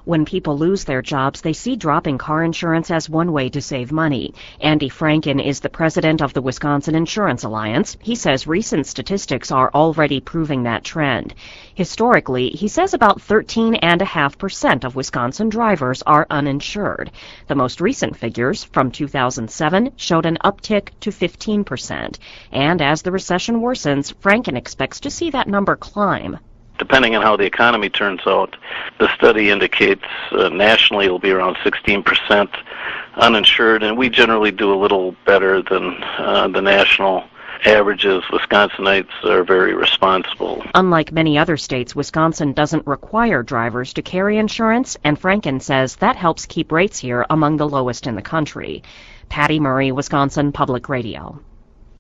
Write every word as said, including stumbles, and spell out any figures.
When people lose their jobs, they see dropping car insurance as one way to save money. Andy Franken is the president of the Wisconsin Insurance Alliance. He says recent statistics are already proving that trend. Historically, he says about thirteen point five percent of Wisconsin drivers are uninsured. The most recent figures from two thousand seven showed an uptick to fifteen percent. And as the recession worsens, Franken expects to see that number climb. Depending on how the economy turns out, the study indicates uh, nationally it will be around sixteen percent uninsured, and we generally do a little better than uh, the national averages. Wisconsinites are very responsible. Unlike many other states, Wisconsin doesn't require drivers to carry insurance, and Franken says that helps keep rates here among the lowest in the country. Patty Murray, Wisconsin Public Radio.